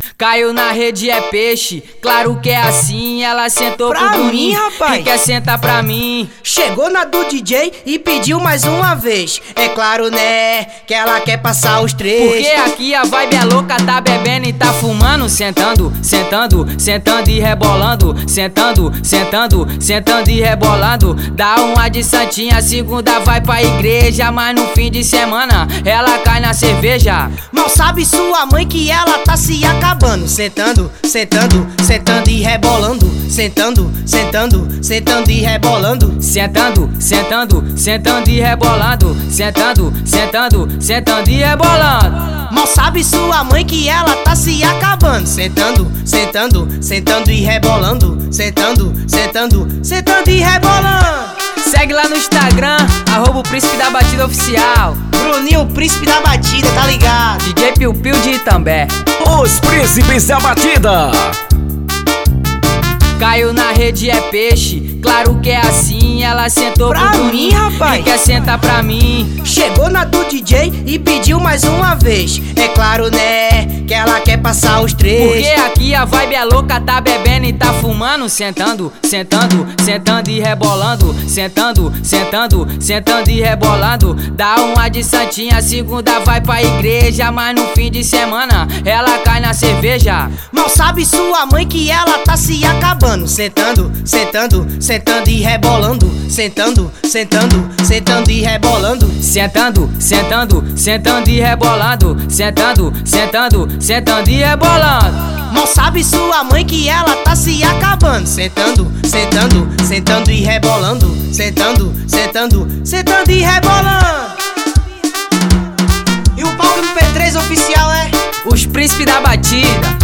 Caiu na rede é peixe, claro que é assim. Ela sentou pra pro mim, rapaz. que quer sentar pra mim. Chegou na do DJ e pediu mais uma vez. É claro, né, que ela quer passar os três. Porque aqui a vibe é louca, tá bebendo e tá fumando. Sentando, sentando, sentando e rebolando. Sentando, sentando, sentando e rebolando. Dá uma de santinha, a segunda vai pra igreja. Mas no fim de semana ela cai na cerveja. Mal sabe sua mãe que ela tá se acabando. Sentando, sentando, sentando e rebolando. Sentando, sentando, sentando e rebolando. Sentando, sentando, sentando e rebolando. Sentando, sentando, sentando e rebolando. Mal sabe sua mãe que ela tá se acabando. Sentando, sentando, sentando e rebolando. Sentando, sentando, sentando e rebolando. Segue lá no Instagram, @o Príncipe da Batida Oficial. Bruninho, o Príncipe da Batida, tá ligado? DJ Piu Piu de Itambé. Os Príncipes da Batida. Caiu na rede é peixe, claro que é assim. Ela sentou pra pro mim, rapaz. e quer sentar pra mim. Chegou na do DJ e pediu mais uma vez. É claro, né, que ela quer passar os três. Porque aqui a vibe é louca, tá bebendo e tá fumando. Sentando, sentando, sentando e rebolando. Sentando, sentando, sentando e rebolando. Dá uma de santinha, a segunda vai pra igreja. Mas no fim de semana ela cai na cerveja. Mal sabe sua mãe que ela tá se acabando. Sentando, sentando, sentando e rebolando. Sentando, sentando, sentando e rebolando. Sentando, sentando, sentando e rebolando. Sentando, sentando, sentando e rebolando. Mal sabe sua mãe que ela tá se acabando. Sentando, sentando, sentando e rebolando. Sentando, sentando, sentando e rebolando. E o Paulo MP3 oficial é Os Príncipes da Batida.